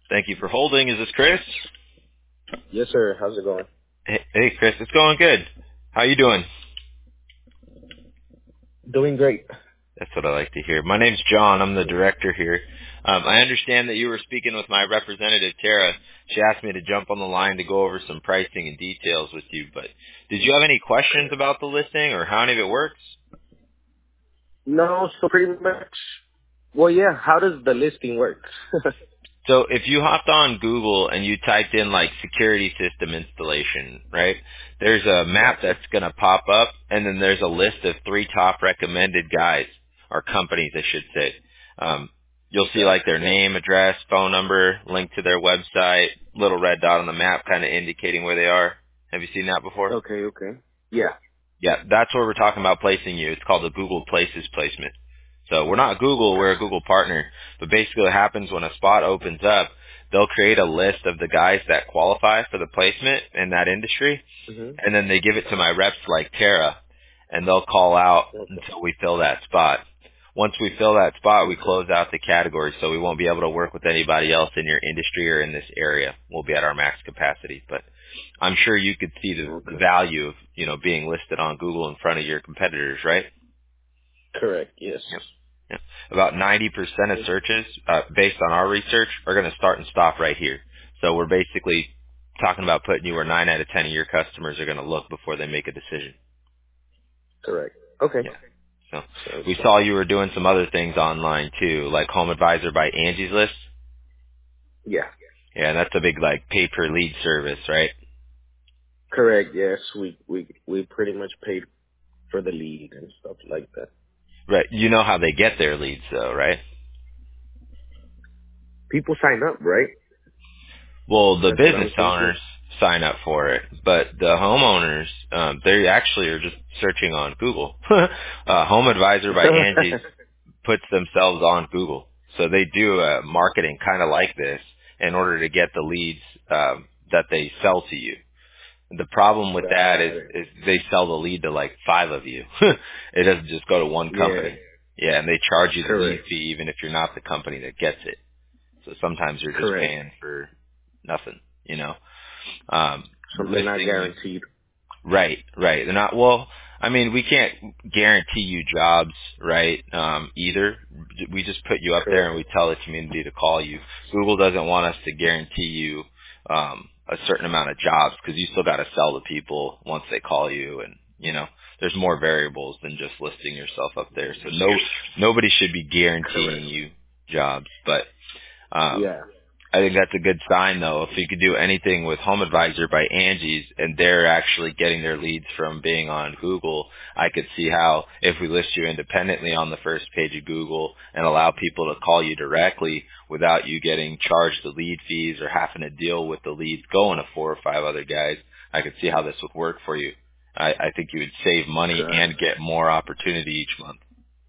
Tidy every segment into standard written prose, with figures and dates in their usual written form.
Thank you for holding. Is this Chris? Yes, sir. How's it going? Hey, Chris. It's going good. How you doing? Doing great. That's what I like to hear. My name's John. I'm the director here. I understand that you were speaking with my representative, Tara. She asked me to jump on the line to go over some pricing and details with you. But did you have any questions about the listing or how any of it works? No, so pretty much. Well, yeah. How does the listing work? So if you hopped on Google and you typed in like security system installation, right? There's a map that's going to pop up, and then there's a list of 3 top recommended guys or companies, I should say. You'll see like their name, address, phone number, link to their website, little red dot on the map kind of indicating where they are. Have you seen that before? Okay. Yeah. Yeah, that's where we're talking about placing you. It's called the Google Places placement. So we're not Google, we're a Google partner. But basically what happens when a spot opens up, they'll create a list of the guys that qualify for the placement in that industry, Mhm. and then they give it to my reps like Tara, and they'll call out Okay. until we fill that spot. Once we fill that spot, we Okay. close out the category, so we won't be able to work with anybody else in your industry or in this area. We'll be at our max capacity. But I'm sure you could see the Okay. value of, being listed on Google in front of your competitors, right? Correct. Yes. Yep. Yep. About 90% of searches, based on our research, are going to start and stop right here. So we're basically talking about putting you where 9 out of 10 of your customers are going to look before they make a decision. Correct. Okay. Yeah. So So, we saw you were doing some other things online too, like Home Advisor by Angie's List. yeah. Yeah, and that's a big like pay per lead service, right? Correct. Yes. We pretty much paid for the lead and stuff like that. Right. You know how they get their leads though, right? People sign up, right? Well, the That's what I'm business thinking. owners sign up for it, but the homeowners, they actually are just searching on Google. Home Advisor by Angie's puts themselves on Google. So they do marketing kind of like this in order to get the leads that they sell to you. The problem with that Got it. is they sell the lead to like 5 of you. It doesn't just go to one Yeah. company. Yeah, and they charge you the lead Correct. fee even if you're not the company that gets it. So sometimes you're just Correct. paying for nothing, Something not listing. guaranteed. Right. They're not, well, I mean, we can't guarantee you jobs, right, either. We just put you up there Correct. and we tell the community to call you. Google doesn't want us to guarantee you a certain amount of jobs because you still got to sell to people once they call you, and, there's more variables than just listing yourself up there. So nobody should be guaranteeing Correct. you jobs, but um, Yeah. I think that's a good sign, though. If you could do anything with Home Advisor by Angie's and they're actually getting their leads from being on Google, I could see how if we list you independently on the first page of Google and allow people to call you directly without you getting charged the lead fees or having to deal with the leads going to 4 or 5 other guys, I could see how this would work for you. I think you would save money Got and it. get more opportunity each month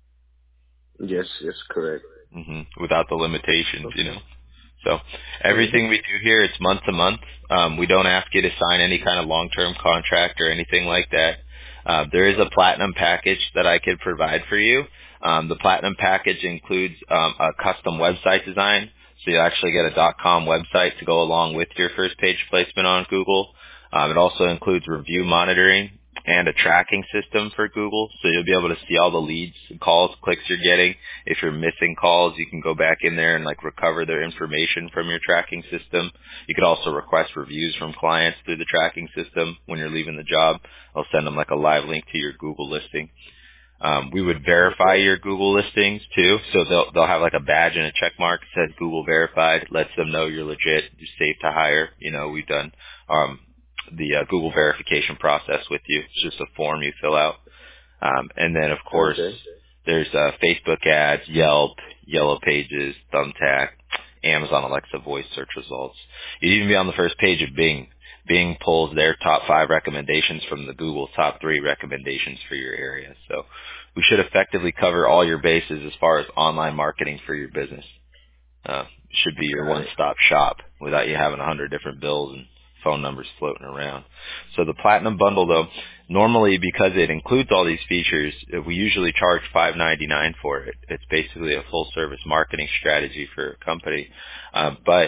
Yes, correct. without the limitations. Okay. So Mhm. everything we do here, it's month to month. We don't ask you to sign any kind of long-term contract or anything like that. There is a platinum package that I could provide for you. The platinum package includes a custom website design. So you actually get a .com website to go along with your first page placement on Google. It also includes review monitoring and a tracking system for Google. So you'll be able to see all the leads, calls, clicks you're getting. If you're missing calls, you can go back in there and like recover their information from your tracking system. You could also request reviews from clients through the tracking system when you're leaving the job. I'll send them like a live link to your Google listing. We would verify Okay. your Google listings too, so they'll have like a badge and a check mark that says Google verified, lets them know you're legit, you're safe to hire. We've done the Google verification process with you. It's just a form you fill out. And then, of course, Okay. there's Facebook ads, Yelp, Yellow Pages, Thumbtack, Amazon Alexa voice search results. You'd even be on the first page of Bing. Bing pulls their top 5 recommendations from the Google top 3 recommendations for your area. So we should effectively cover all your bases as far as online marketing for your business. Should be your Got it. one-stop shop without you having 100 different bills and phone numbers floating around. So the Platinum Bundle, though, normally because it includes all these features, we usually charge $5.99 for it. It's basically a full-service marketing strategy for a company. But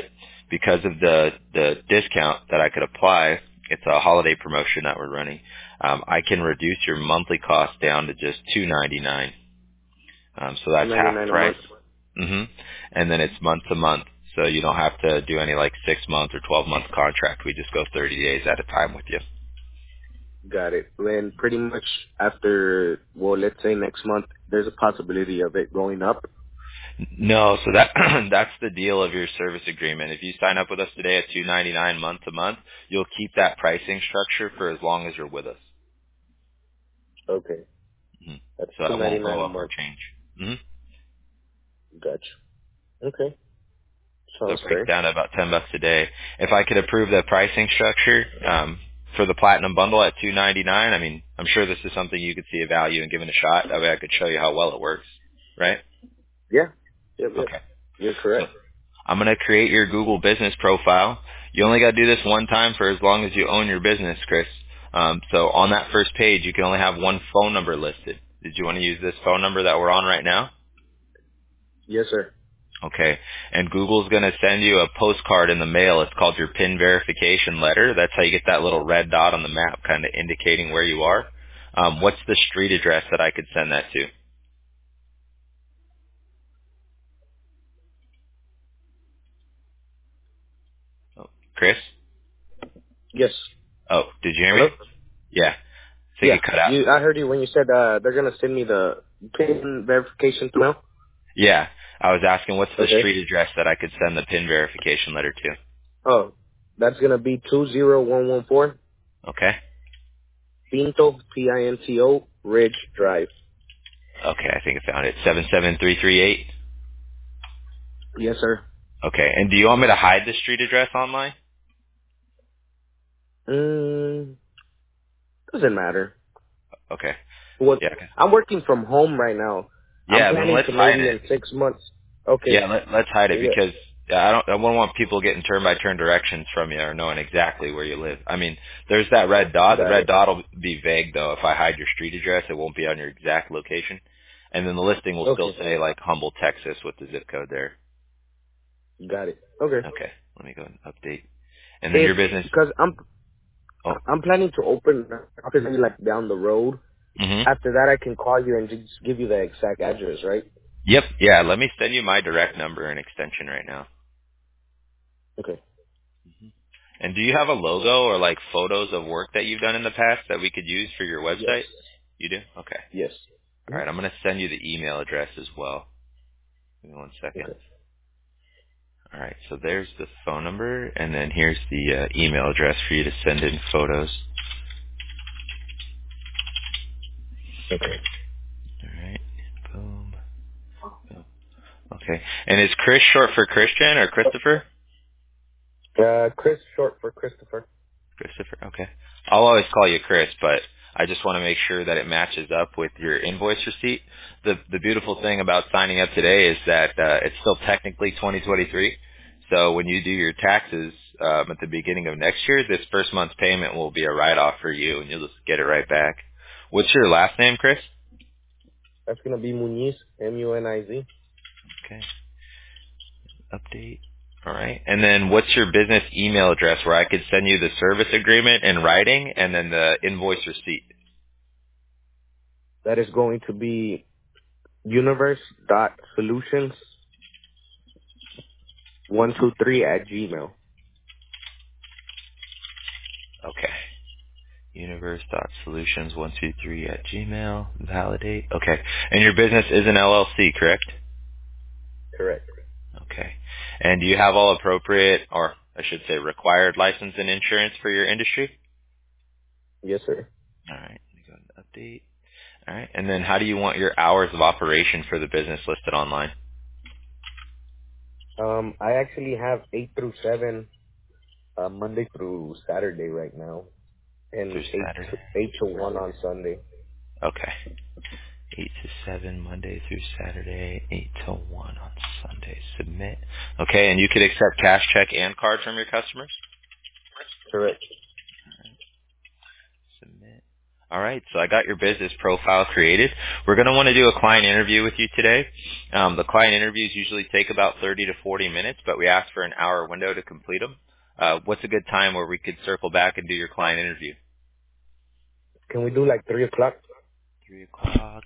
because of the discount that I could apply, it's a holiday promotion that we're running. I can reduce your monthly cost down to just $299. So that's half 299 a price. month. And then it's month to month. So you don't have to do any like 6-month or 12-month contract. We just go 30 days at a time with you. Got it. And pretty much after, well, let's say next month, there's a possibility of it going up. No, so that that's the deal of your service agreement. If you sign up with us today at $299 month to month, you'll keep that pricing structure for as long as you're with us. Okay. hmm That's So that won't 299 go a up or month. change. hmm Gotcha. Okay. So it Sounds breaks fair. down to about $10 a day. If I could approve the pricing structure for the platinum bundle at $299, I mean, I'm sure this is something you could see a value in giving a shot. That way I could show you how well it works, right? Yeah. Yep, yep. Okay. You're So correct. I'm going to create your Google business profile. You only got to do this one time for as long as you own your business, Chris. So on that first page, you can only have one phone number listed. Did you want to use this phone number that we're on right now? Yes, sir. Okay. And Google's going to send you a postcard in the mail. It's called your PIN verification letter. That's how you get that little red dot on the map kind of indicating where you are. What's the street address that I could send that to? Oh, Chris? Yes. Oh, did you hear me? Hello? Yeah. I think Yeah. it cut out. I heard you when you said they're going to send me the PIN verification through. Yeah. I was asking what's the Okay. street address that I could send the PIN verification letter to? Oh, that's going to be 20114 Okay. Pinto, Pinto, Ridge Drive. Okay, I think I found it. 77338. Yes, sir. Okay. And do you want me to hide the street address online? Doesn't matter. Okay. What? Yeah. I'm working from home right now. I'm Yeah, then planning let's to hide maybe it. in 6 months. Okay. Yeah, let's hide it Yeah. because I wouldn't want people getting turn by turn directions from you or knowing exactly where you live. I mean, there's that red dot. The Got red it. dot will be vague though. If I hide your street address, it won't be on your exact location. And then the listing will still Okay. say like Humble, Texas with the zip code there. Got it. Okay. Okay. Let me go and update. And then If your business. because Oh. I'm planning to open an office maybe like down the road. Mhm. After that, I can call you and just give you the exact address, right? Yep. Yeah. Let me send you my direct number and extension right now. Okay. And do you have a logo or like photos of work that you've done in the past that we could use for your Yes. website? You do? Okay. Yes. All Mhm. right. I'm going to send you the email address as well. Give me one second. Okay. All right. So there's the phone number, and then here's the email address for you to send in photos. Okay. All right. Boom. Boom. Okay. And is Chris short for Christian or Christopher? Chris, short for Christopher. Christopher. Okay. I'll always call you Chris, but I just want to make sure that it matches up with your invoice receipt. The beautiful thing about signing up today is that it's still technically 2023. So when you do your taxes at the beginning of next year, this first month's payment will be a write-off for you, and you'll just get it right back. What's your last name, Chris? That's gonna be Muniz, Muniz. Okay. Update. All right. And then what's your business email address where I could send you the service agreement in writing and then the invoice receipt? That is going to be universe.solutions123 Okay. Universe.solutions123 at Gmail. Validate. Okay. And your business is an LLC, correct? Correct. Okay. And do you have all appropriate, or I should say required license and insurance for your industry? Yes, sir. All right. Let me go and update. All right. And then how do you want your hours of operation for the business listed online? I actually have 8 through 7, Monday through Saturday right now, and Through Saturday. 8 to 1 on Sunday. Okay. 8 to 7, Monday through Saturday, 8 to 1 on Sunday. Submit. Okay. And you could accept cash, check, and card from your customers? Correct. Submit. All right, so I got your business profile created. We're going to want to do a client interview with you today. The client interviews usually take about 30 to 40 minutes, but we ask for an hour window to complete them. What's a good time where we could circle back and do your client interview? Can we do like 3 o'clock? 3 o'clock.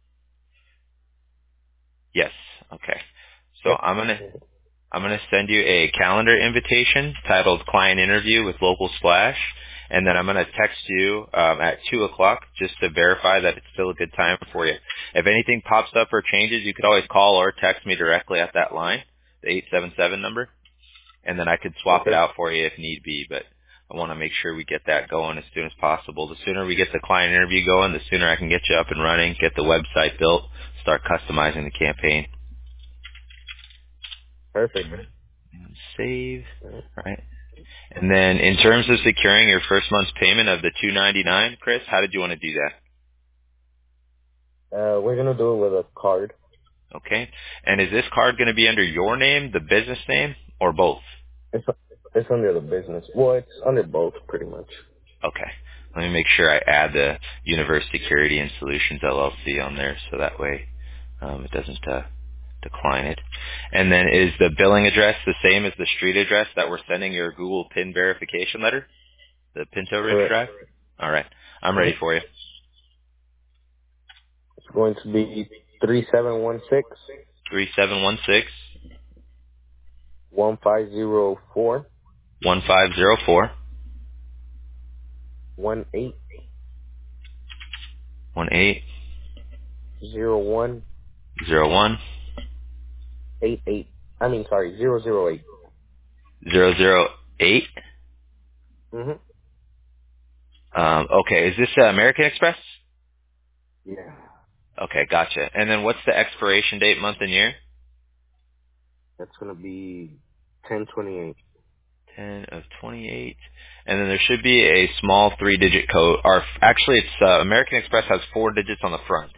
Yes. Okay. So Yep. I'm going to send you a calendar invitation titled Client Interview with Local Splash, and then I'm going to text you at 2 o'clock just to verify that it's still a good time for you. If anything pops up or changes, you could always call or text me directly at that line, the 877 number, and then I could swap it Okay. out for you if need be, but I want to make sure we get that going as soon as possible. The sooner we get the client interview going, the sooner I can get you up and running, get the website built, start customizing the campaign. Perfect. And save. All right. And then in terms of securing your first month's payment of the $299, Chris, how did you want to do that? We're going to do it with a card. Okay. And is this card going to be under your name, the business name, or both? It's, it's under the business. Well, it's under both, pretty much. Okay. Let me make sure I add the Universe Security and Solutions LLC on there so that way it doesn't decline it. And then is the billing address the same as the street address that we're sending your Google PIN verification letter? The Pinto Ridge Correct. Drive? All right. I'm ready Mm-hmm. for you. It's going to be 3716 3716 1504 1504 1801 1801 88. I mean, sorry, 008. 008. Mm-hmm. Okay, is this American Express? Yeah. Okay, gotcha. And then what's the expiration date, month and year? That's going to be 1028. 10 of 28. And then there should be a small 3-digit code. Or actually, it's American Express has 4 digits on the front.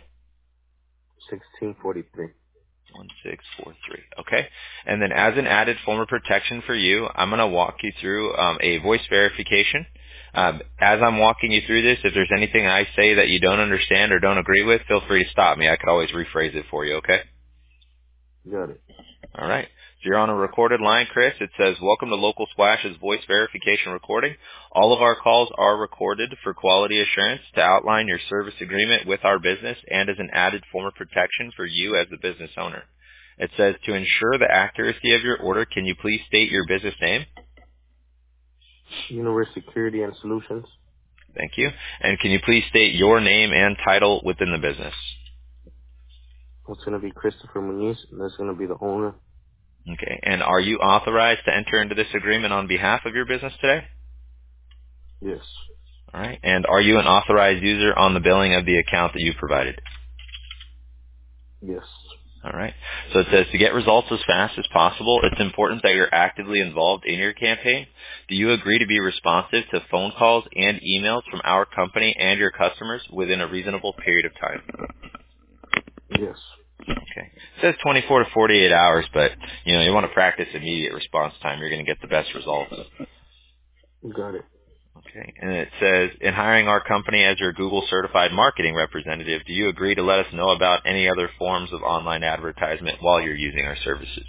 1643. 1643. Okay. And then as an added form of protection for you, I'm going to walk you through a voice verification. As I'm walking you through this, if there's anything I say that you don't understand or don't agree with, feel free to stop me. I could always rephrase it for you, okay? Got it. All right. So you're on a recorded line, Chris. It says, welcome to Local Splash's voice verification recording. All of our calls are recorded for quality assurance to outline your service agreement with our business and as an added form of protection for you as the business owner. It says, to ensure the accuracy of your order, can you please state your business name? Universe Security and Solutions. Thank you. And can you please state your name and title within the business? It's going to be Christopher Muniz. That's going to be the owner. Okay. And are you authorized to enter into this agreement on behalf of your business today? Yes. All right. And are you an authorized user on the billing of the account that you provided? Yes. All right. So it says to get results as fast as possible, it's important that you're actively involved in your campaign. Do you agree to be responsive to phone calls and emails from our company and your customers within a reasonable period of time? Yes. Okay. It says 24 to 48 hours, but you want to practice immediate response time. You're going to get the best results. Got it. Okay. And it says, in hiring our company as your Google certified marketing representative, do you agree to let us know about any other forms of online advertisement while you're using our services?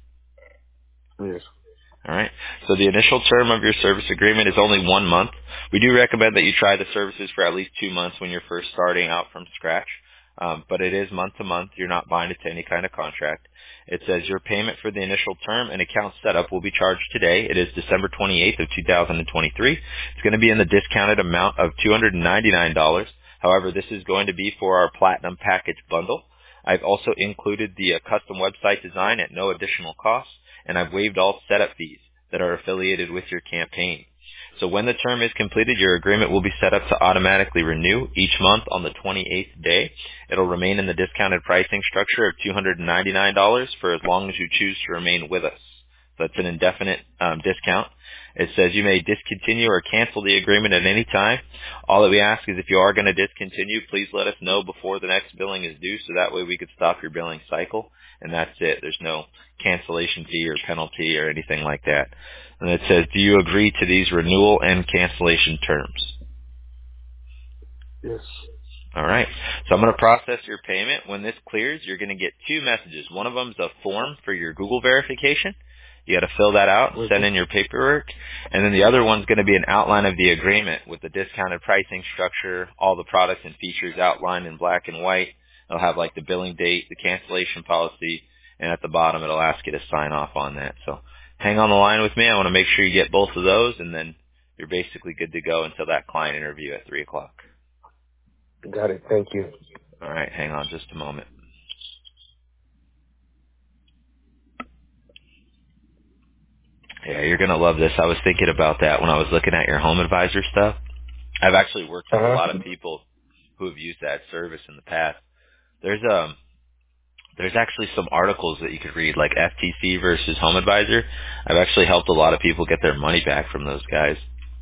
Yes. All right. So the initial term of your service agreement is only 1 month. We do recommend that you try the services for at least 2 months when you're first starting out from scratch. But it is month to month. You're not binded to any kind of contract. It says your payment for the initial term and account setup will be charged today. It is December 28th of 2023. It's going to be in the discounted amount of $299. However, this is going to be for our Platinum Package bundle. I've also included the custom website design at no additional cost, and I've waived all setup fees that are affiliated with your campaign. So when the term is completed, your agreement will be set up to automatically renew each month on the 28th day. It'll remain in the discounted pricing structure of $299 for as long as you choose to remain with us. So it's an indefinite discount. It says you may discontinue or cancel the agreement at any time. All that we ask is if you are going to discontinue, please let us know before the next billing is due so that way we could stop your billing cycle. And that's it. There's no cancellation fee or penalty or anything like that. And it says, do you agree to these renewal and cancellation terms? Yes. All right. So I'm going to process your payment. When this clears, you're going to get two messages. One of them is a form for your Google verification. You got to fill that out and send in your paperwork. And then the other one's going to be an outline of the agreement with the discounted pricing structure, all the products and features outlined in black and white. It'll have like the billing date, the cancellation policy, and at the bottom it'll ask you to sign off on that. So hang on the line with me. I want to make sure you get both of those, and then you're basically good to go until that client interview at 3 o'clock. Got it. Thank you. All right, hang on just a moment. Yeah, you're going to love this. I was thinking about that when I was looking at your home advisor stuff. I've actually worked with a lot of people who have used that service in the past. There's actually some articles that you could read, like FTC versus Home Advisor. I've actually helped a lot of people get their money back from those guys.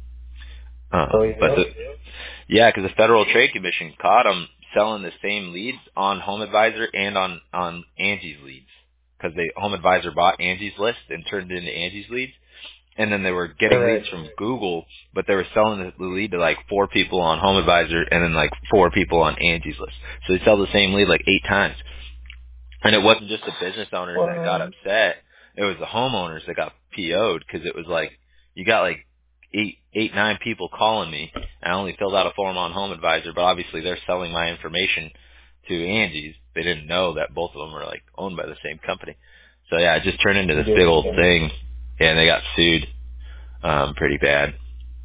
But because the Federal Trade Commission caught them selling the same leads on Home Advisor and on Angie's leads, because Home Advisor bought Angie's list and turned it into Angie's leads. And then they were getting leads from Google, but they were selling the lead to like 4 people on Home Advisor and then like 4 people on Angie's list. So they sell the same lead like 8 times. And it wasn't just the business owners that got upset. It was the homeowners that got PO'd, because it was like, you got like 9 people calling me. I only filled out a form on Home Advisor, but obviously they're selling my information to Angie's. They didn't know that both of them were like owned by the same company. So yeah, it just turned into this big old thing, and they got sued pretty bad.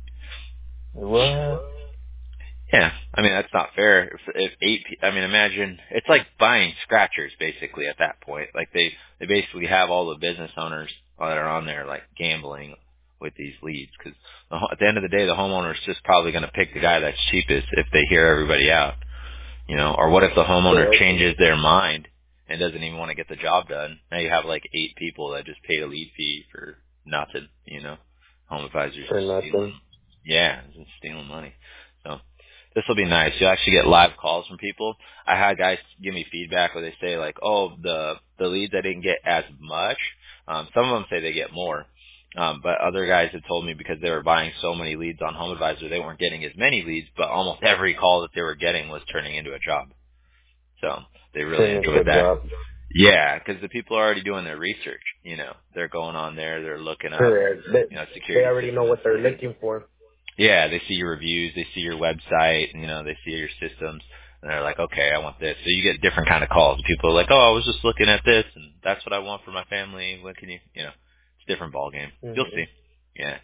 What? Yeah, I mean that's not fair. If 8, I mean imagine it's like buying scratchers basically at that point. Like they basically have all the business owners that are on there like gambling with these leads, because at the end of the day the homeowner's just probably going to pick the guy that's cheapest if they hear everybody out, you know. Or what if the homeowner changes their mind and doesn't even want to get the job done? Now you have like 8 people that just paid a lead fee for nothing, you know. Home Advisor's For just nothing. stealing. Yeah, just stealing money. So this will be nice. You'll actually get live calls from people. I had guys give me feedback where they say like, oh, the leads I didn't get as much. Some of them say they get more. But other guys have told me because they were buying so many leads on Home Advisor, they weren't getting as many leads, but almost every call that they were getting was turning into a job. So they really enjoyed that. Yeah, because the people are already doing their research. You know, they're going on there, they're looking up, security. They already know what they're looking for. Yeah, they see your reviews, they see your website, you know, they see your systems, and they're like, okay, I want this. So you get different kind of calls. People are like, oh, I was just looking at this, and that's what I want for my family. What can you know, it's a different ballgame. Mm-hmm. You'll see. Yeah.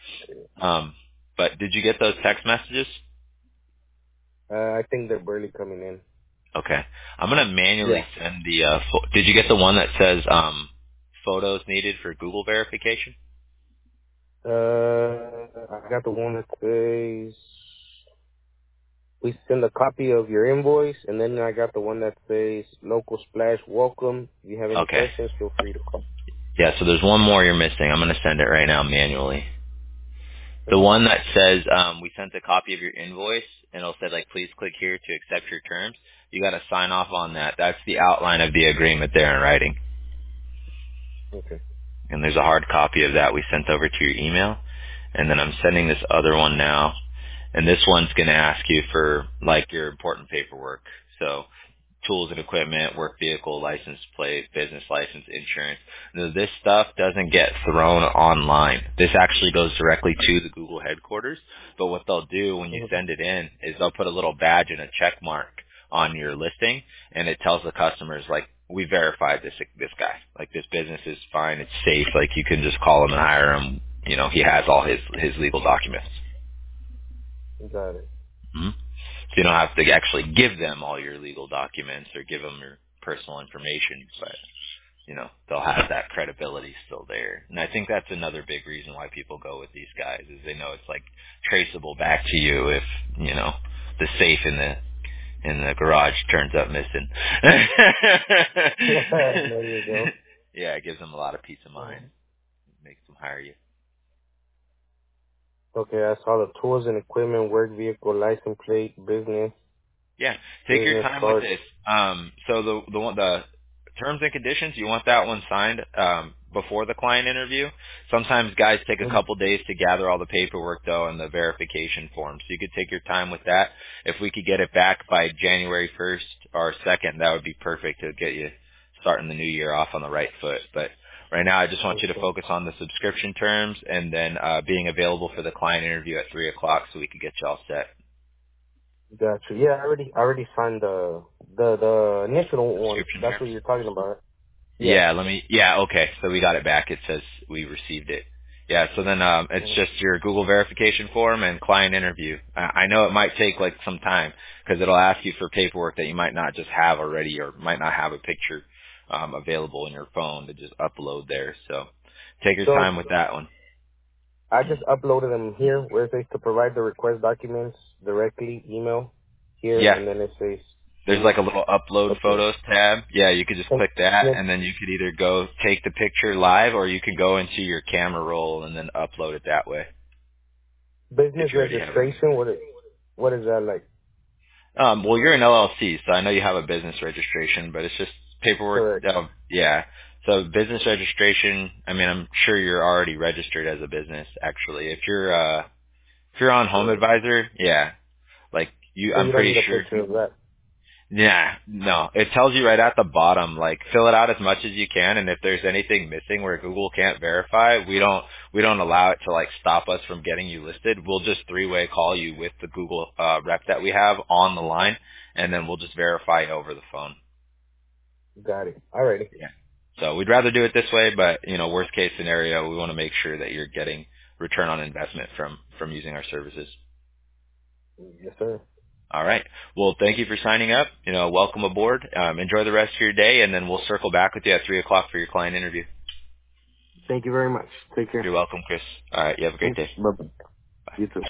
But did you get those text messages? I think they're barely coming in. Okay. I'm going to manually send the, did you get the one that says, photos needed for Google verification? I got the one that says, we send a copy of your invoice, and then I got the one that says, local splash welcome. If you have any questions, feel free to call. Yeah, so there's one more you're missing. I'm going to send it right now manually. The one that says, we sent a copy of your invoice, and it'll say, like, please click here to accept your terms. You got to sign off on that. That's the outline of the agreement there in writing. Okay. And there's a hard copy of that we sent over to your email. And then I'm sending this other one now. And this one's going to ask you for, like, your important paperwork. So tools and equipment, work vehicle, license plate, business license, insurance. Now, this stuff doesn't get thrown online. This actually goes directly to the Google headquarters. But what they'll do when you send it in is they'll put a little badge and a check mark on your listing, and it tells the customers, like, we verified this guy. Like, this business is fine. It's safe. Like, you can just call him and hire him. You know, he has all his legal documents. Got it. Mm-hmm. So you don't have to actually give them all your legal documents or give them your personal information, but, you know, they'll have that credibility still there. And I think that's another big reason why people go with these guys, is they know it's, like, traceable back to you if, you know, the safe in the garage turns up missing. There you go. Yeah, it gives them a lot of peace of mind. It makes them hire you. Okay, I saw the tools and equipment, work vehicle, license plate, business. Yeah, take your time with this. So the terms and conditions, you want that one signed before the client interview. Sometimes guys take a couple days to gather all the paperwork though and the verification form. So you could take your time with that. If we could get it back by January 1st or 2nd, that would be perfect to get you starting the new year off on the right foot. But right now I just want you to focus on the subscription terms and then being available for the client interview at 3 o'clock so we could get you all set. Gotcha. Yeah, I already signed the initial one. Subscription That's terms? what you're talking about. Yeah, okay. So we got it back. It says we received it. Yeah, so then it's just your Google verification form and client interview. I know it might take like some time because it'll ask you for paperwork that you might not just have already or might not have a picture available in your phone to just upload there. So take your time with that one. I just uploaded them here where it says to provide the request documents directly, email here, Yeah. and then it says There's like a little upload upload. photos tab. Yeah, you could just click that and then you could either go take the picture live or you could go into your camera roll and then upload it that way. Business If you already have it. registration, what is that like? Well, you're an LLC, so I know you have a business registration, but it's just paperwork. Correct. Yeah. So business registration, I mean, I'm sure you're already registered as a business, actually. If you're on Home Advisor, yeah. Like So I'm you don't pretty need a sure. picture of that. Yeah, no. It tells you right at the bottom, like fill it out as much as you can, and if there's anything missing where Google can't verify, we don't allow it to like stop us from getting you listed. We'll just three-way call you with the Google rep that we have on the line, and then we'll just verify over the phone. Got it. Alrighty. Yeah. So we'd rather do it this way, but worst case scenario, we want to make sure that you're getting return on investment from using our services. Yes, sir. All right. Well, thank you for signing up. Welcome aboard. Enjoy the rest of your day, and then we'll circle back with you at 3 o'clock for your client interview. Thank you very much. Take care. You're welcome, Chris. All right. You have a great Thanks. day. Bye-bye. Bye. You too.